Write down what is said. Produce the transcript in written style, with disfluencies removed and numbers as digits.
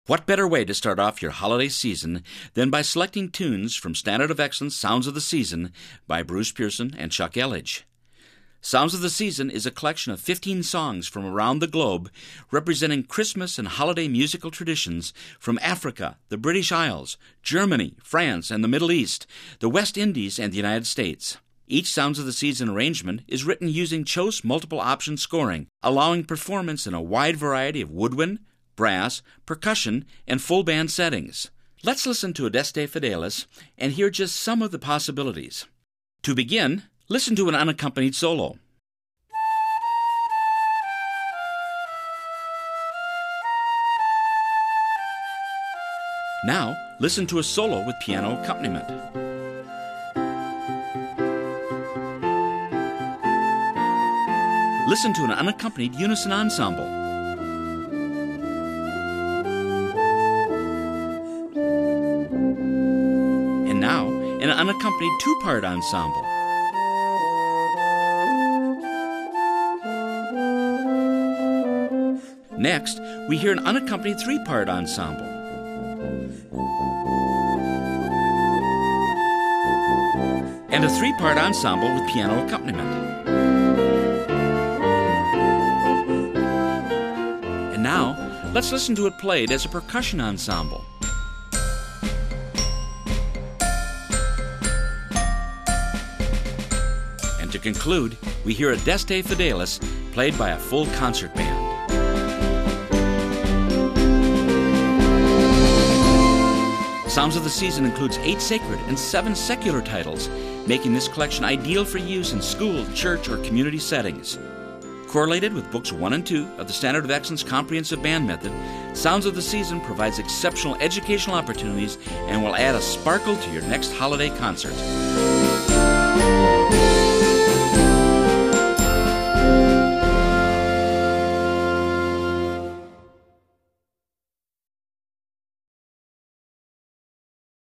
What better way to start off your holiday season than by selecting tunes from Standard of Excellence Sounds of the Season by Bruce Pearson and Chuck Elledge. Sounds of the Season is a collection of 15 songs from around the globe representing Christmas and holiday musical traditions from Africa, the British Isles, Germany, France, and the Middle East, the West Indies, and the United States. Each Sounds of the Season arrangement is written using Choate multiple option scoring, allowing performance in a wide variety of woodwind, brass, percussion, and full band settings. Let's listen to Adeste Fidelis and hear just some of the possibilities. To begin, listen to an unaccompanied solo. Now, listen to a solo with piano accompaniment. Listen to an unaccompanied unison ensemble. And now, an unaccompanied two-part ensemble. Next, we hear an unaccompanied three-part ensemble. And a three-part ensemble with piano accompaniment. And now, let's listen to it played as a percussion ensemble. And to conclude, we hear Adeste Fidelis played by a full concert band. Sounds of the Season includes 8 sacred and 7 secular titles, making this collection ideal for use in school, church, or community settings. Correlated with Books 1 and 2 of the Standard of Excellence Comprehensive Band Method, Sounds of the Season provides exceptional educational opportunities and will add a sparkle to your next holiday concert.